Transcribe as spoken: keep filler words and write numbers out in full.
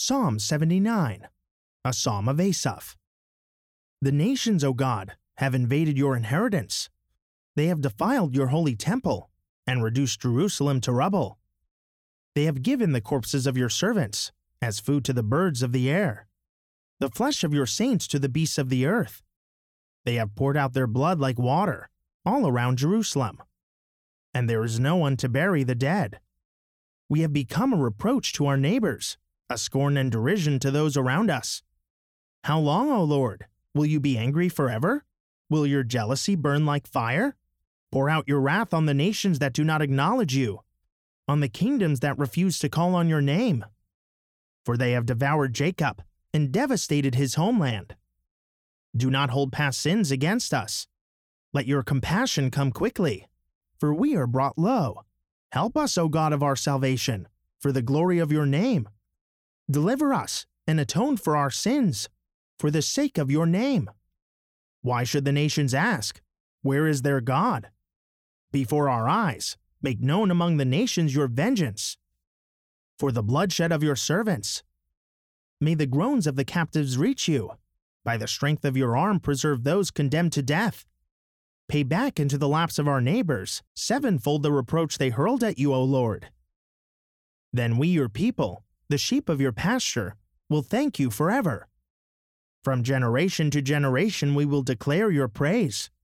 Psalm seventy-nine, a psalm of Asaph. The nations, O God, have invaded your inheritance. They have defiled your holy temple and reduced Jerusalem to rubble. They have given the corpses of your servants as food to the birds of the air, the flesh of your saints to the beasts of the earth. They have poured out their blood like water all around Jerusalem, and there is no one to bury the dead. We have become a reproach to our neighbors, a scorn and derision to those around us. How long, O Lord, will you be angry forever? Will your jealousy burn like fire? Pour out your wrath on the nations that do not acknowledge you, on the kingdoms that refuse to call on your name. For they have devoured Jacob and devastated his homeland. Do not hold past sins against us. Let your compassion come quickly, for we are brought low. Help us, O God of our salvation, for the glory of your name. Deliver us and atone for our sins, for the sake of your name. Why should the nations ask, where is their God? Before our eyes, make known among the nations your vengeance, for the bloodshed of your servants. May the groans of the captives reach you. By the strength of your arm preserve those condemned to death. Pay back into the laps of our neighbors sevenfold the reproach they hurled at you, O Lord. Then we, your people, the sheep of your pasture, will thank you forever. From generation to generation we will declare your praise.